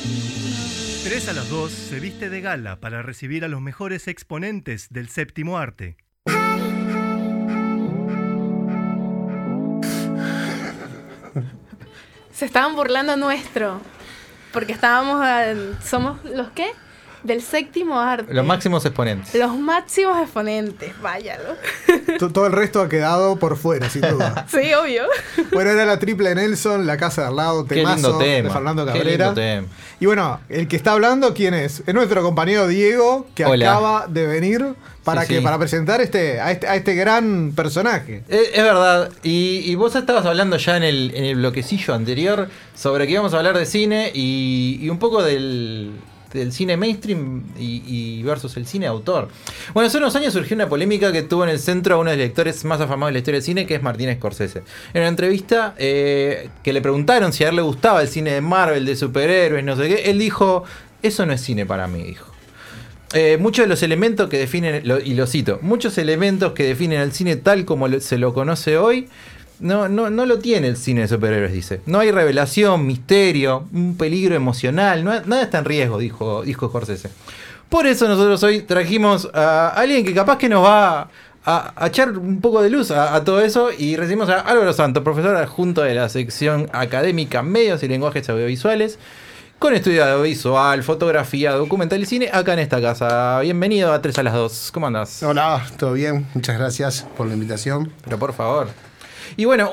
3 a las 2 se viste de gala para recibir a los mejores exponentes del séptimo arte. Se estaban burlando nuestro, porque somos los ¿qué? Del séptimo arte. Los máximos exponentes. Los máximos exponentes, váyalo. Todo el resto ha quedado por fuera, sin duda. Sí, obvio. Bueno, era la triple Nelson, La casa de al lado, temazo de Fernando Cabrera. Y bueno, el que está hablando, ¿quién es? Es nuestro compañero Diego, que Hola. acaba de venir para para presentar a este gran personaje. Es verdad. Y vos estabas hablando ya en el bloquecillo anterior sobre que íbamos a hablar de cine y un poco del cine mainstream y versus el cine de autor. Bueno, hace unos años surgió una polémica que tuvo en el centro a uno de los directores más afamados de la historia del cine, que es Martin Scorsese. En una entrevista que le preguntaron si a él le gustaba el cine de Marvel, de superhéroes, no sé qué, él dijo: eso no es cine para mí, dijo. Muchos de los elementos que definen, y lo cito, muchos elementos que definen al cine tal como se lo conoce hoy, no lo tiene el cine de superhéroes, dice. No hay revelación, misterio, un peligro emocional, nada está en riesgo, dijo Scorsese. Por eso nosotros hoy trajimos a alguien que capaz que nos va a echar un poco de luz a todo eso, y recibimos a Álvaro Santos, profesor adjunto de la sección académica Medios y Lenguajes Audiovisuales, con estudio de audiovisual, fotografía, documental y cine, acá en esta casa. Bienvenido a 3 a las 2. ¿Cómo andás? Hola, ¿todo bien? Muchas gracias por la invitación. Pero por favor. Y bueno,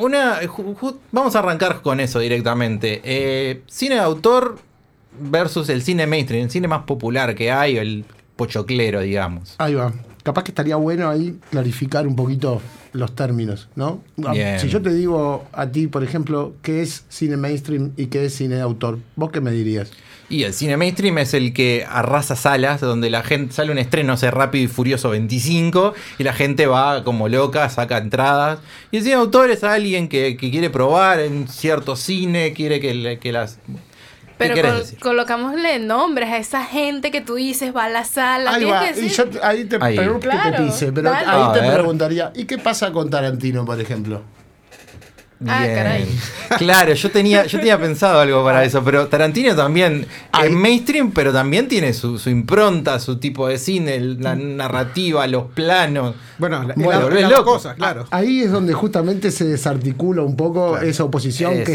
vamos a arrancar con eso directamente. Cine de autor versus el cine mainstream, el cine más popular que hay, el pochoclero, digamos. Ahí va. Capaz que estaría bueno ahí clarificar un poquito los términos, ¿no? Bien. Si yo te digo a ti, por ejemplo, qué es cine mainstream y qué es cine de autor, ¿vos qué me dirías? Y el cine mainstream es el que arrasa salas, donde la gente sale un estreno, no sé, Rápido y Furioso 25, y la gente va como loca, saca entradas. Y el cine de autor es alguien que quiere probar en cierto cine, quiere que las... Pero colocámosle nombres a esa gente que tú dices va a la sala. Ahí va, y yo ahí te pregunto que te pise, pero dale. ahí te preguntaría, ¿y qué pasa con Tarantino, por ejemplo? Bien. Ah, caray. Claro, yo tenía pensado algo para eso, pero Tarantino también es mainstream, pero también tiene su impronta, su tipo de cine, la narrativa, los planos. Bueno, las dos cosas, claro. Ahí es donde justamente se desarticula un poco esa oposición. Exacto.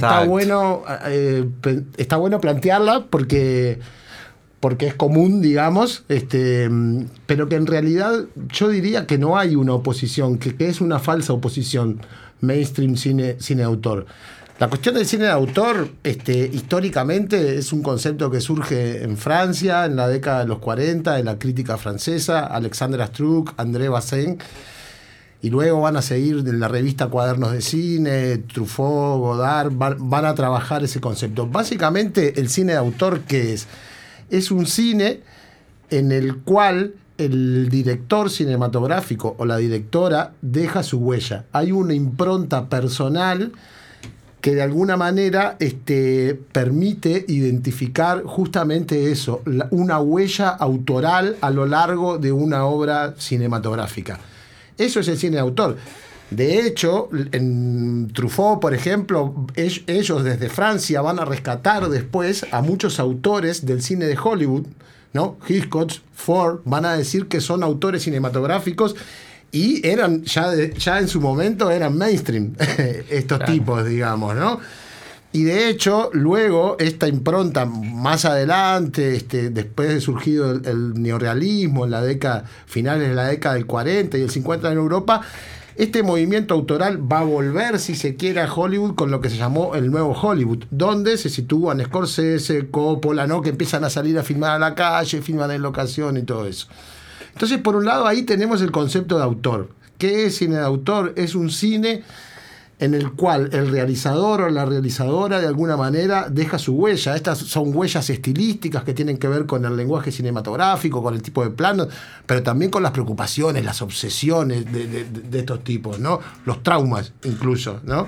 Que está bueno plantearla porque es común, digamos, pero que en realidad yo diría que no hay una oposición, que es una falsa oposición. Mainstream, cine de autor. La cuestión del cine de autor, históricamente, es un concepto que surge en Francia en la década de los 40, en la crítica francesa, Alexandre Astruc, André Bazin, y luego van a seguir en la revista Cuadernos de Cine, Truffaut, Godard, van a trabajar ese concepto. Básicamente, el cine de autor, ¿qué es? Es un cine en el cual el director cinematográfico o la directora deja su huella. Hay una impronta personal que de alguna manera permite identificar justamente eso, una huella autoral a lo largo de una obra cinematográfica. Eso es el cine de autor. De hecho, en Truffaut, por ejemplo, ellos desde Francia van a rescatar después a muchos autores del cine de Hollywood, ¿no? Hitchcock, Ford, van a decir que son autores cinematográficos y eran ya en su momento eran mainstream estos tipos, digamos, ¿no? Y de hecho, luego esta impronta más adelante, después de surgido el neorrealismo en finales de la década del 40 y el 50 en Europa, este movimiento autoral va a volver, si se quiere, a Hollywood con lo que se llamó el nuevo Hollywood, donde se sitúan Scorsese, Coppola, ¿no? Que empiezan a salir a filmar a la calle, filman en locación y todo eso. Entonces, por un lado, ahí tenemos el concepto de autor. ¿Qué es cine de autor? Es un cine en el cual el realizador o la realizadora de alguna manera deja su huella. Estas son huellas estilísticas que tienen que ver con el lenguaje cinematográfico, con el tipo de planos, pero también con las preocupaciones, las obsesiones de estos tipos, ¿no? Los traumas incluso, ¿no?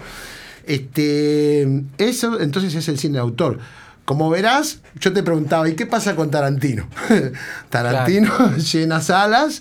Eso entonces es el cine de autor. Como verás, yo te preguntaba, ¿y qué pasa con Tarantino? Tarantino llena salas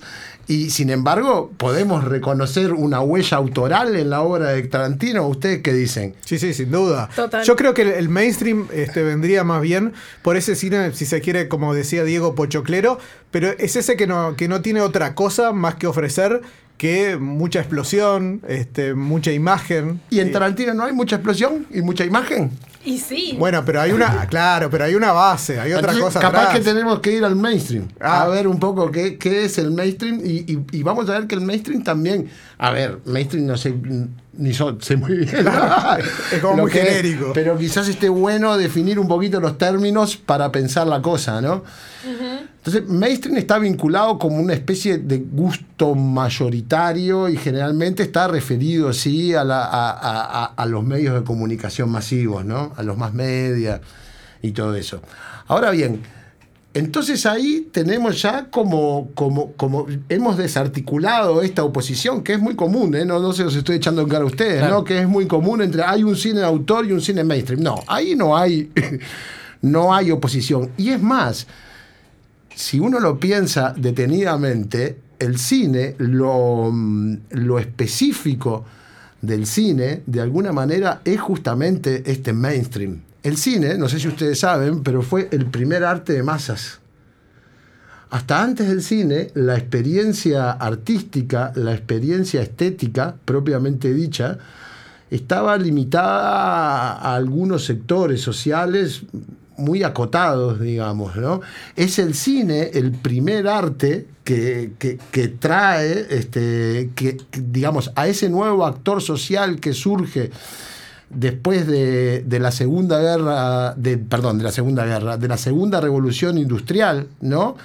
Y sin embargo, ¿podemos reconocer una huella autoral en la obra de Tarantino? ¿Ustedes qué dicen? Sí, sin duda. Total. Yo creo que el mainstream vendría más bien por ese cine, si se quiere, como decía Diego, pochoclero, pero es ese que no tiene otra cosa más que ofrecer que mucha explosión, mucha imagen. ¿Y en Tarantino no hay mucha explosión y mucha imagen? Y sí. Bueno, pero hay una base, hay otra cosa capaz atrás. que tenemos que ir al mainstream, a ver un poco qué es el mainstream y vamos a ver que el mainstream también, mainstream no sé, sé muy bien. Es como muy genérico. Pero quizás esté bueno definir un poquito los términos para pensar la cosa, ¿no? Uh-huh. Entonces, mainstream está vinculado como una especie de gusto mayoritario y generalmente está referido, sí, a los medios de comunicación masivos, ¿no? A los más media y todo eso. Ahora bien, entonces ahí tenemos ya como hemos desarticulado esta oposición, que es muy común, ¿eh? No se los estoy echando en cara a ustedes, claro. ¿No? Que es muy común entre hay un cine de autor y un cine mainstream. No, ahí no hay oposición. Y es más, si uno lo piensa detenidamente, el cine, lo específico del cine, de alguna manera, es justamente este mainstream. El cine, no sé si ustedes saben, pero fue el primer arte de masas. Hasta antes del cine, la experiencia artística, la experiencia estética, propiamente dicha, estaba limitada a algunos sectores sociales muy acotados, digamos, ¿no? Es el cine el primer arte que trae, digamos, a ese nuevo actor social que surge después de la Segunda Revolución Industrial, ¿no?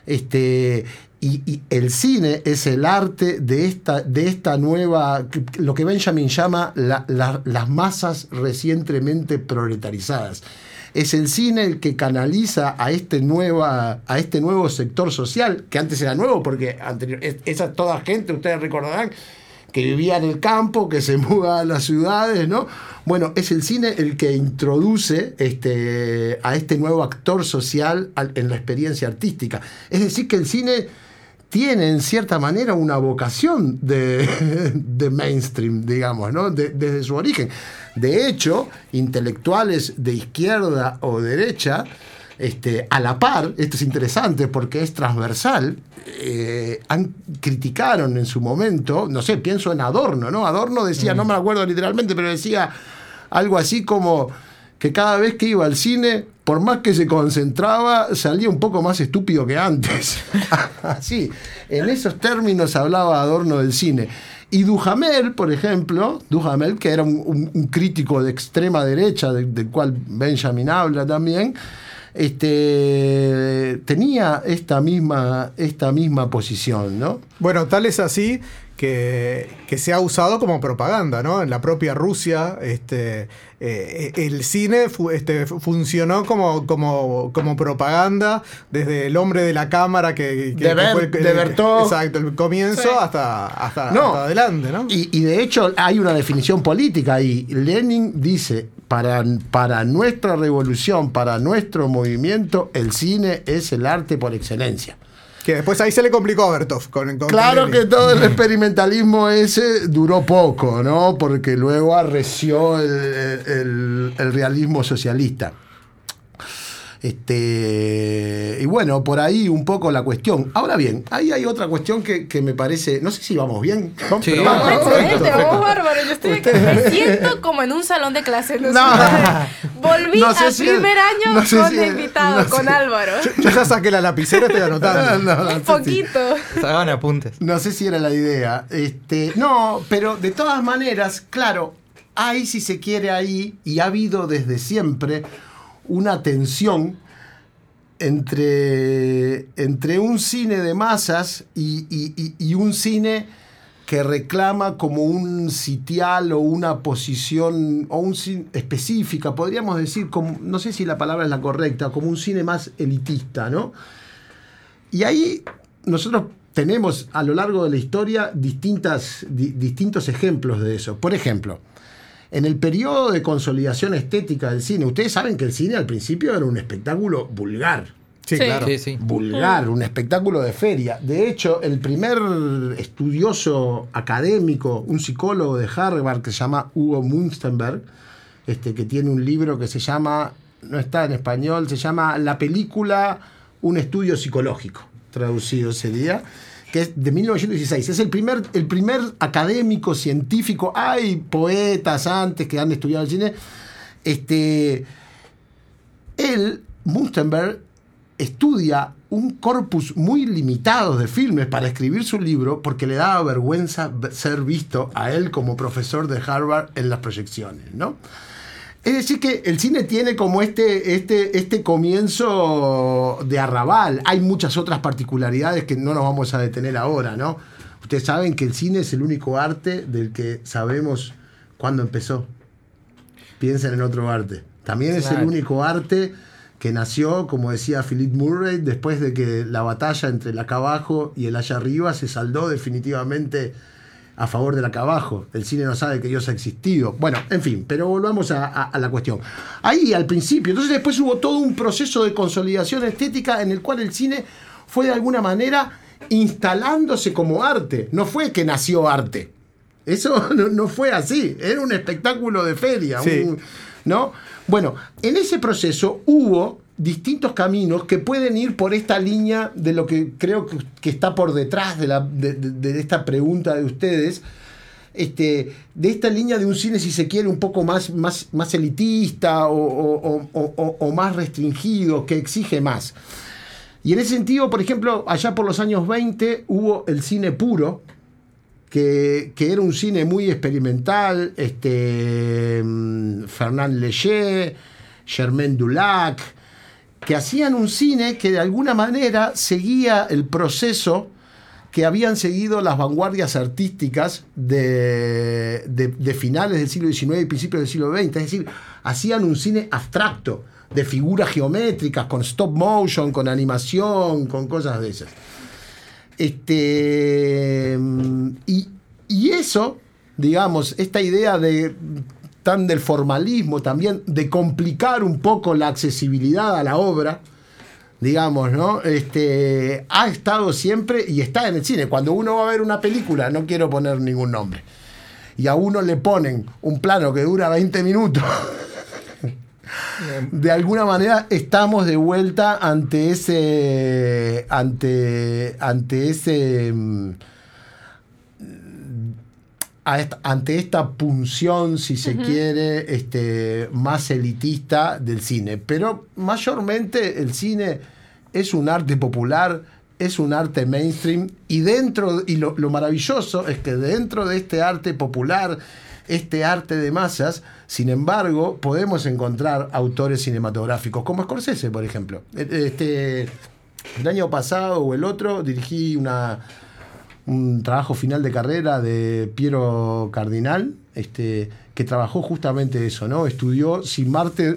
Y el cine es el arte de esta nueva, lo que Benjamin llama las masas recientemente proletarizadas. Es el cine el que canaliza a este nuevo sector social, que antes era nuevo, porque esa toda gente, ustedes recordarán, que vivía en el campo, que se muda a las ciudades, ¿no? Bueno, es el cine el que introduce a este nuevo actor social en la experiencia artística. Es decir, que el cine tiene, en cierta manera, una vocación de mainstream, digamos, ¿no? Desde su origen. De hecho, intelectuales de izquierda o derecha, a la par, esto es interesante porque es transversal, criticaron en su momento, no sé, pienso en Adorno, ¿no? Adorno decía, no me acuerdo literalmente, pero decía algo así como que cada vez que iba al cine, por más que se concentraba, salía un poco más estúpido que antes. Así, en esos términos hablaba Adorno del cine. Y Duhamel, por ejemplo, que era un crítico de extrema derecha, del cual Benjamin habla también, tenía esta misma posición, ¿no? Bueno, tal es así que se ha usado como propaganda, ¿no? En la propia Rusia, el cine funcionó como propaganda desde El hombre de la cámara que fue de Bertov. Exacto, el comienzo, sí, hasta adelante, ¿no? Y de hecho hay una definición política ahí. Lenin dice, para nuestra revolución, para nuestro movimiento, el cine es el arte por excelencia. Que después ahí se le complicó a Bertov. Claro Lenin. Que todo el experimentalismo ese duró poco, ¿no? Porque luego arreció el realismo socialista. Y bueno, por ahí un poco la cuestión. Ahora bien, ahí hay otra cuestión que me parece, no sé si vamos bien. Sí, vamos excelente, vamos bárbaro. Yo estoy aquí, me siento como en un salón de clases. Volví al primer año con invitado, con Álvaro. Yo ya saqué la lapicera, estoy anotando. Un poquito. Hagan apuntes. No sé si era la idea. No, pero de todas maneras, claro, hay, si se quiere, ahí, y ha habido desde siempre una tensión entre un cine de masas y un cine que reclama como un sitial o una posición o un cine específica, podríamos decir, como, no sé si la palabra es la correcta, como un cine más elitista, ¿no? Y ahí nosotros tenemos a lo largo de la historia distintos ejemplos de eso. Por ejemplo, en el periodo de consolidación estética del cine, ustedes saben que el cine al principio era un espectáculo vulgar. Sí, claro. Sí. Vulgar, un espectáculo de feria. De hecho, el primer estudioso académico, un psicólogo de Harvard que se llama Hugo Münzenberg, que tiene un libro que se llama, no está en español, se llama La película, un estudio psicológico, traducido sería, que es de 1916. Es el primer académico científico. Hay poetas antes que han estudiado el cine. Münzenberg, estudia un corpus muy limitado de filmes para escribir su libro porque le daba vergüenza ser visto a él como profesor de Harvard en las proyecciones, ¿no? Es decir que el cine tiene como este comienzo de arrabal. Hay muchas otras particularidades que no nos vamos a detener ahora, ¿no? Ustedes saben que el cine es el único arte del que sabemos cuándo empezó. Piensen en otro arte. También es el único arte que nació, como decía Philip Murray, después de que la batalla entre el acá abajo y el allá arriba se saldó definitivamente a favor del acá abajo. El cine no sabe que Dios ha existido. Bueno, en fin, pero volvamos a la cuestión. Ahí al principio, entonces después hubo todo un proceso de consolidación estética en el cual el cine fue de alguna manera instalándose como arte. No fue que nació arte. Eso no fue así. Era un espectáculo de feria. Sí. ¿No? Bueno, en ese proceso hubo distintos caminos que pueden ir por esta línea de lo que creo que está por detrás de esta pregunta de ustedes, de esta línea de un cine, si se quiere, un poco más elitista o más restringido, que exige más. Y en ese sentido, por ejemplo, allá por los años 20 hubo el cine puro, que era un cine muy experimental, Fernand Léger, Germain Dulac, que hacían un cine que de alguna manera seguía el proceso que habían seguido las vanguardias artísticas de finales del siglo XIX y principios del siglo XX. Es decir, hacían un cine abstracto, de figuras geométricas, con stop motion, con animación, con cosas de esas. Y eso, digamos, esta idea tan del formalismo también, de complicar un poco la accesibilidad a la obra, digamos, ¿no? Ha estado siempre y está en el cine. Cuando uno va a ver una película, no quiero poner ningún nombre, y a uno le ponen un plano que dura 20 minutos, de alguna manera estamos de vuelta ante esta punción, si se quiere, más elitista del cine. Pero mayormente el cine es un arte popular, es un arte mainstream, y lo maravilloso es que dentro de este arte popular, este arte de masas, sin embargo, podemos encontrar autores cinematográficos, como Scorsese, por ejemplo. El año pasado o el otro dirigí un trabajo final de carrera de Piero Cardinal, que trabajó justamente eso, ¿no? Estudió si Martin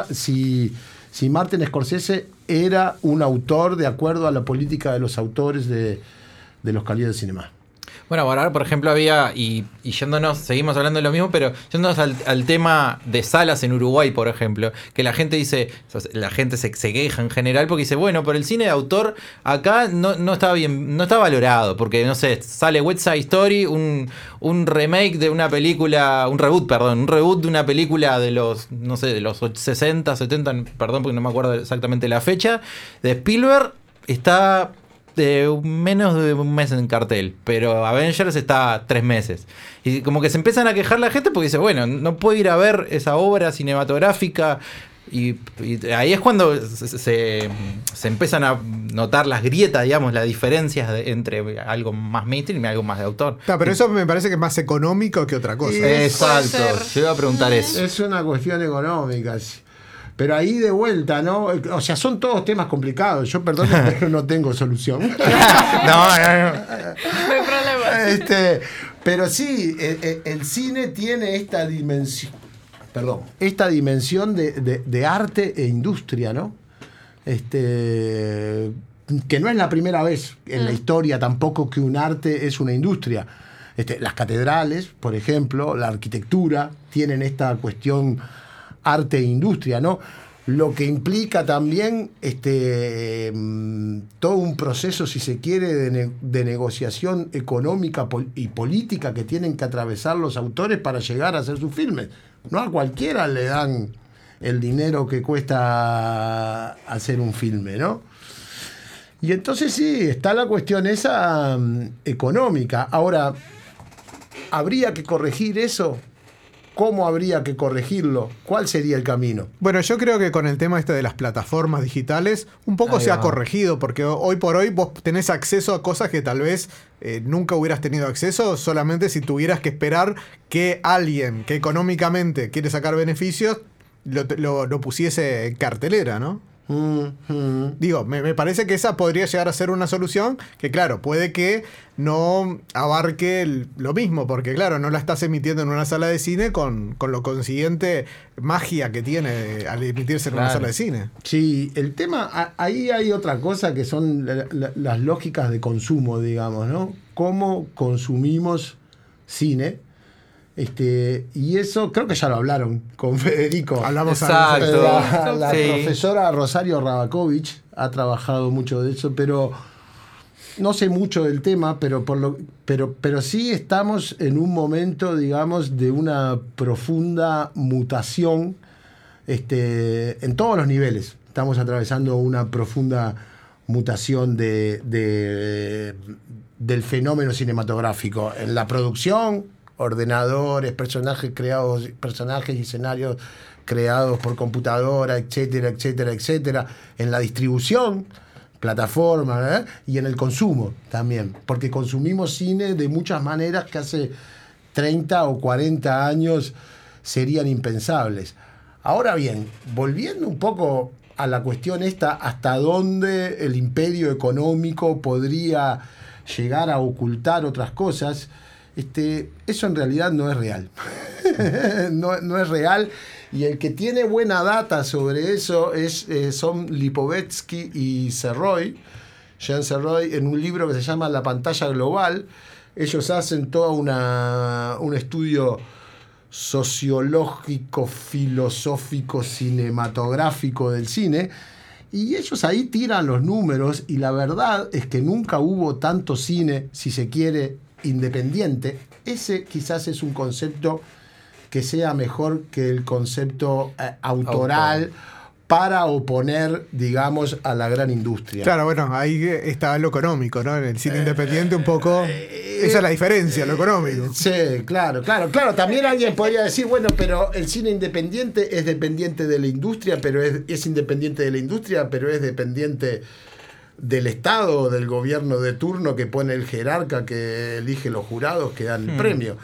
Scorsese era un autor de acuerdo a la política de los autores de los Cahiers de Cinema. Bueno, ahora, por ejemplo, había, y yéndonos, seguimos hablando de lo mismo, pero yéndonos al tema de salas en Uruguay, por ejemplo, que la gente dice, la gente se queja en general porque dice, bueno, pero el cine de autor acá no está bien, no está valorado, porque, no sé, sale West Side Story, un remake de una película, un reboot de una película de los, no sé, de los 60, 70, perdón, porque no me acuerdo exactamente la fecha, de Spielberg, está de menos de un mes en cartel, pero Avengers está 3 meses. Y como que se empiezan a quejar la gente porque dice, bueno, no puedo ir a ver esa obra cinematográfica, y ahí es cuando se empiezan a notar las grietas, digamos, las diferencias entre algo más mainstream y algo más de autor. No, pero eso me parece que es más económico que otra cosa. Exacto, yo iba a preguntar eso. Es una cuestión económica, pero ahí de vuelta, ¿no? O sea, son todos temas complicados. Yo, perdón, pero no tengo solución. No hay problema. Pero sí, el cine tiene esta dimensión, de arte e industria, ¿no? Que no es la primera vez en la historia tampoco que un arte es una industria. Las catedrales, por ejemplo, la arquitectura, tienen esta cuestión arte e industria, ¿no? lo que implica también todo un proceso, si se quiere, de negociación económica y política que tienen que atravesar los autores para llegar a hacer sus filmes. No a cualquiera le dan el dinero que cuesta hacer un filme, ¿no? Y entonces sí, está la cuestión esa económica. Ahora, ¿habría que corregir eso? ¿Cómo habría que corregirlo? ¿Cuál sería el camino? Bueno, yo creo que con el tema de las plataformas digitales, un poco se ha corregido, porque hoy por hoy vos tenés acceso a cosas que tal vez nunca hubieras tenido acceso, solamente si tuvieras que esperar que alguien que económicamente quiere sacar beneficios lo pusiese en cartelera, ¿no? Digo, me parece que esa podría llegar a ser una solución que, claro, puede que no abarque lo mismo, porque, claro, no la estás emitiendo en una sala de cine con lo consiguiente magia que tiene al emitirse en una sala de cine. Sí, el tema, ahí hay otra cosa que son las lógicas de consumo, digamos, ¿no? Cómo consumimos cine. Y eso creo que ya lo hablaron con Federico. Hablamos la profesora Rosario Rabakovich ha trabajado mucho de eso, pero no sé mucho del tema, pero sí estamos en un momento, digamos, de una profunda mutación en todos los niveles. Estamos atravesando una profunda mutación del fenómeno cinematográfico en la producción, ordenadores, personajes y escenarios creados por computadora, etcétera, etcétera, etcétera, en la distribución, plataforma, y en el consumo también, porque consumimos cine de muchas maneras que hace 30 o 40 años serían impensables. Ahora bien, volviendo un poco a la cuestión esta, hasta dónde el imperio económico podría llegar a ocultar otras cosas, eso en realidad no es real. no es real. Y el que tiene buena data sobre eso son Lipovetsky y Serroy, Jean Serroy, en un libro que se llama La pantalla global. Ellos hacen todo un estudio sociológico, filosófico, cinematográfico del cine. Y ellos ahí tiran los números, y la verdad es que nunca hubo tanto cine, si se quiere, independiente. Ese quizás es un concepto que sea mejor que el concepto autoral para oponer, digamos, a la gran industria. Claro, bueno, ahí está lo económico, ¿no? En el cine independiente un poco esa es la diferencia, lo económico. Sí, claro. También alguien podría decir, bueno, pero el cine independiente es dependiente de la industria, pero es independiente de la industria, pero es dependiente del Estado o del gobierno de turno que pone el jerarca que elige los jurados que dan el premio.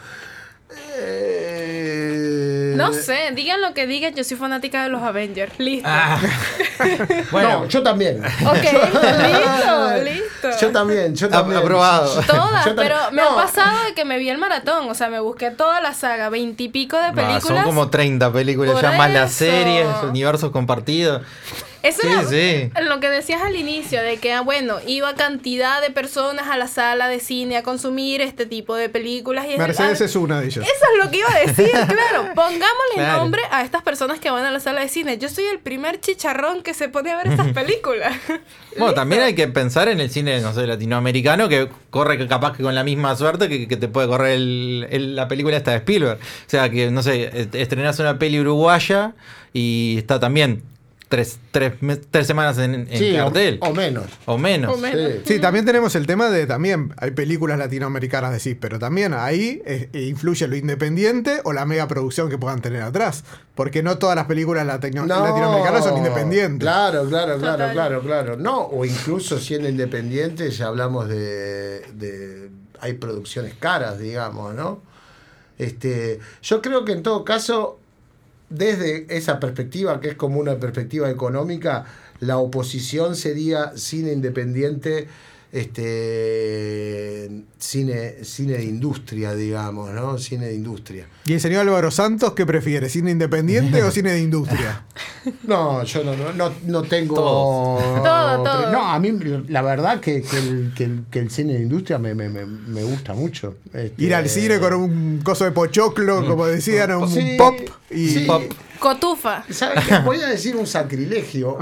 No sé, digan lo que digan, yo soy fanática de los Avengers. Listo. Bueno, no, yo también. Ok, listo. Yo también. Aprobado. Todas, pero me ha pasado de que me vi el maratón, o sea, me busqué toda la saga, 20 y pico de películas. Son como 30 películas, ya más las series, universos compartidos. Eso era lo que decías al inicio, de que, bueno, iba cantidad de personas a la sala de cine a consumir este tipo de películas. Y Mercedes es una de ellas. Eso es lo que iba a decir, claro. Pongámosle nombre a estas personas que van a la sala de cine. Yo soy el primer chicharrón que se pone a ver estas películas. Bueno, también hay que pensar en el cine, no sé, latinoamericano, que corre capaz que con la misma suerte que te puede correr la película esta de Spielberg. O sea, que, no sé, estrenás una peli uruguaya y está también tres semanas en cartel. O menos. Sí, también tenemos el tema de, también hay películas latinoamericanas, decís, pero también ahí influye lo independiente o la mega producción que puedan tener atrás. Porque no todas las películas latinoamericanas son independientes. Claro. No, o incluso siendo independientes, ya hablamos de hay producciones caras, digamos, ¿no? Yo creo que en todo caso, desde esa perspectiva, que es como una perspectiva económica, la oposición sería cine independiente cine de industria, digamos, ¿no? Cine de industria. ¿Y el señor Álvaro Santos qué prefiere? ¿Cine independiente o cine de industria? No, yo no tengo... Todo. No, a mí la verdad que el cine de industria me gusta mucho. Ir al cine con un coso de pochoclo, como decían, un sí, pop y... Sí. Pop. Cotufa. ¿Sabes qué? Voy a decir un sacrilegio.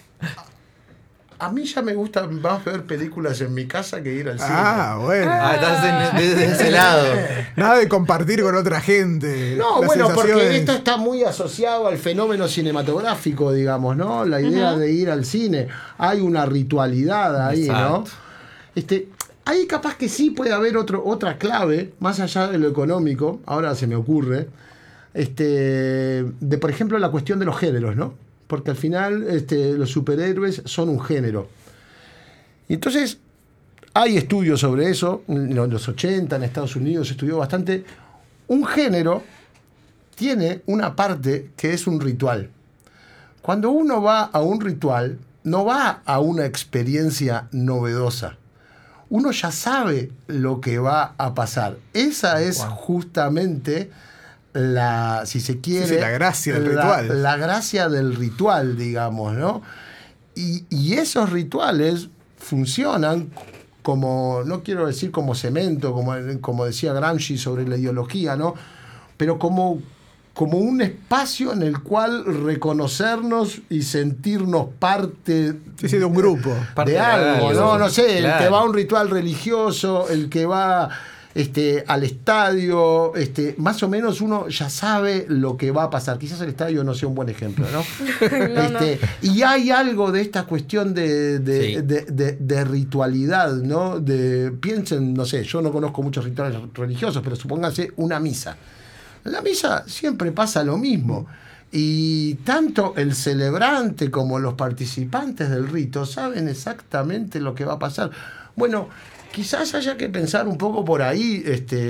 A mí ya me gusta más ver películas en mi casa que ir al cine. Bueno. Estás de ese lado. Nada de compartir con otra gente. No, Las bueno, porque sensaciones. esto está muy asociado al fenómeno cinematográfico, digamos, ¿no? La idea de ir al cine. Hay una ritualidad ahí, Exacto. ¿no? Ahí capaz que sí puede haber otra clave, más allá de lo económico, ahora se me ocurre, de por ejemplo la cuestión de los géneros, ¿no? Porque al final los superhéroes son un género. Y entonces hay estudios sobre eso, en los 80 en Estados Unidos se estudió bastante. Un género tiene una parte que es un ritual. Cuando uno va a un ritual, no va a una experiencia novedosa. Uno ya sabe lo que va a pasar. Esa es justamente si se quiere, la gracia del ritual. La gracia del ritual, digamos, ¿no? Y esos rituales funcionan como, no quiero decir como cemento, como decía Gramsci sobre la ideología, ¿no? Pero como un espacio en el cual reconocernos y sentirnos parte de un grupo. De algo, no sé, claro. El que va a un ritual religioso, el que va al estadio, más o menos uno ya sabe lo que va a pasar. Quizás el estadio no sea un buen ejemplo, ¿no? No. Y hay algo de esta cuestión de ritualidad, ¿no? Piensen, no sé, yo no conozco muchos rituales religiosos, pero supónganse una misa. En la misa siempre pasa lo mismo. Y tanto el celebrante como los participantes del rito saben exactamente lo que va a pasar. Bueno, quizás haya que pensar un poco por ahí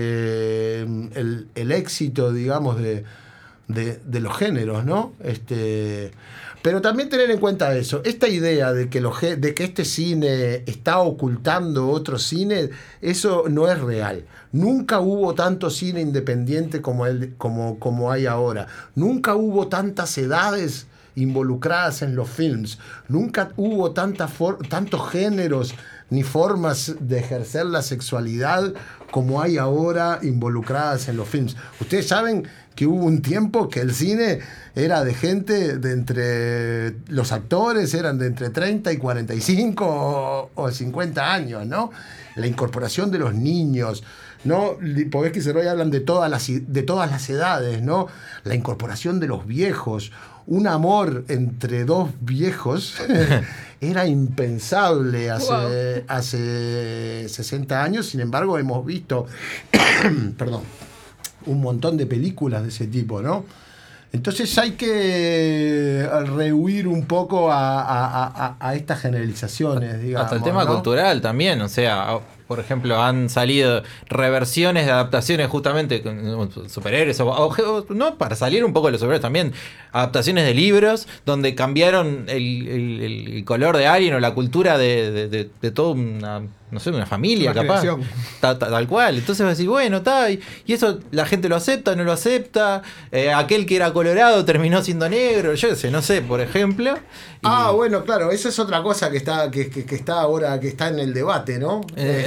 el éxito, digamos, de los géneros, ¿no? Pero también tener en cuenta eso, esta idea de que este cine está ocultando otro cine, eso no es real. Nunca hubo tanto cine independiente como hay ahora. Nunca hubo tantas edades involucradas en los films. Nunca hubo tantos géneros ni formas de ejercer la sexualidad como hay ahora involucradas en los films. Ustedes saben que hubo un tiempo que el cine era de gente los actores eran de entre 30 y 45 o 50 años, ¿no? La incorporación de los niños, ¿no? Porque se hablan de todas las edades, ¿no? La incorporación de los viejos, un amor entre dos viejos era impensable hace 60 años. Sin embargo, hemos visto un montón de películas de ese tipo, ¿no? Entonces hay que rehuir un poco a estas generalizaciones, digamos. Hasta el tema cultural también, o sea, por ejemplo, han salido reversiones de adaptaciones justamente con superhéroes, o no, para salir un poco de los superhéroes también, adaptaciones de libros donde cambiaron el color de alguien o la cultura de toda una familia, capaz. Tal cual. Entonces vas a decir, bueno, está, y eso la gente lo acepta, no lo acepta. Aquel que era colorado terminó siendo negro, yo no sé, por ejemplo. Bueno, claro, esa es otra cosa que está ahora, que está en el debate, ¿no?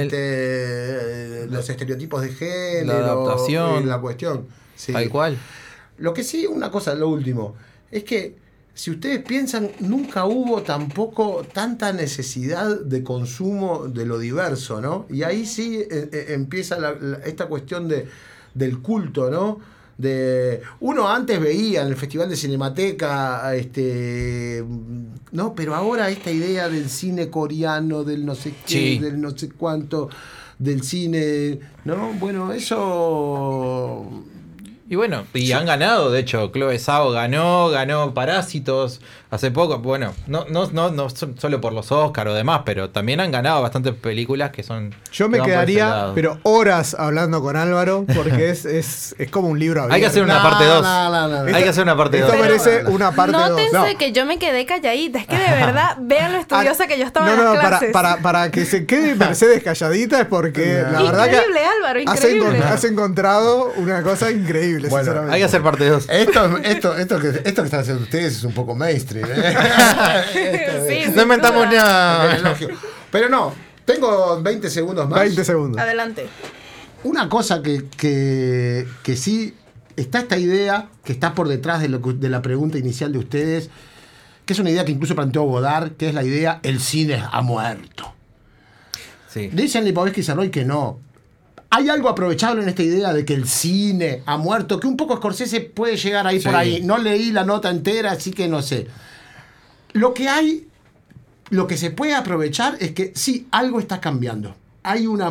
Los estereotipos de género, la adaptación, la cuestión. Sí. Tal cual. Lo que sí, una cosa, lo último, es que si ustedes piensan, nunca hubo tampoco tanta necesidad de consumo de lo diverso, ¿no? Y ahí sí empieza esta cuestión del culto, ¿no? Uno antes veía en el Festival de Cinemateca, ¿no? Pero ahora esta idea del cine coreano, del no sé qué, sí, del no sé cuánto, del cine, ¿no? Bueno, eso... Y bueno, y sí, han ganado, de hecho, Chloe Zhao ganó Parásitos, hace poco, bueno, no solo por los Oscars o demás, pero también han ganado bastantes películas que son... Yo me quedaría, pero horas hablando con Álvaro, porque es como un libro abierto. Hay que hacer una parte 2. Hay que hacer una parte 2. Esto merece una parte 2. Nótense que yo me quedé calladita. Es que de verdad, vean lo estudiosa que yo estaba en las clases. Para que se quede Mercedes calladita es porque la verdad que Álvaro, increíble. Has encontrado una cosa increíble, bueno, sinceramente. Hay que hacer parte 2. Esto que están haciendo ustedes es un poco mainstream. Sí, no inventamos nada. Pero no, tengo 20 segundos más. 20 segundos. Adelante. Una cosa que sí, está esta idea que está por detrás de la pregunta inicial de ustedes, que es una idea que incluso planteó Godard, que es la idea, el cine ha muerto. Sí. Dicen Lipovetsky y Serroy que no. Hay algo aprovechable en esta idea de que el cine ha muerto, que un poco Scorsese puede llegar ahí por ahí. No leí la nota entera, así que no sé. Lo que se puede aprovechar es que sí, algo está cambiando. Hay una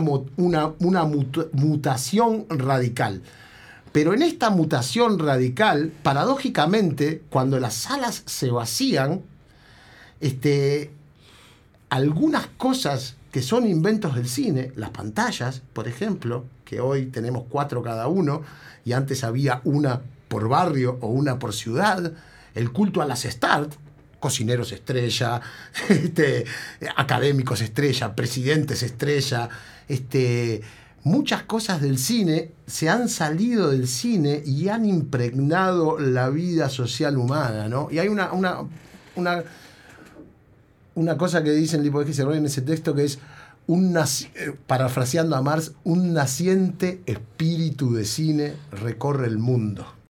mutación radical. Pero en esta mutación radical, paradójicamente, cuando las salas se vacían, algunas cosas que son inventos del cine, las pantallas, por ejemplo, que hoy tenemos 4 cada uno, y antes había una por barrio o una por ciudad, el culto a las stars, cocineros estrella, académicos estrella, presidentes estrella, muchas cosas del cine se han salido del cine y han impregnado la vida social humana, ¿no? Y hay una cosa que dicen Lipovetsky y Serroy en ese texto que es, parafraseando a Marx, un naciente espíritu de cine recorre el mundo.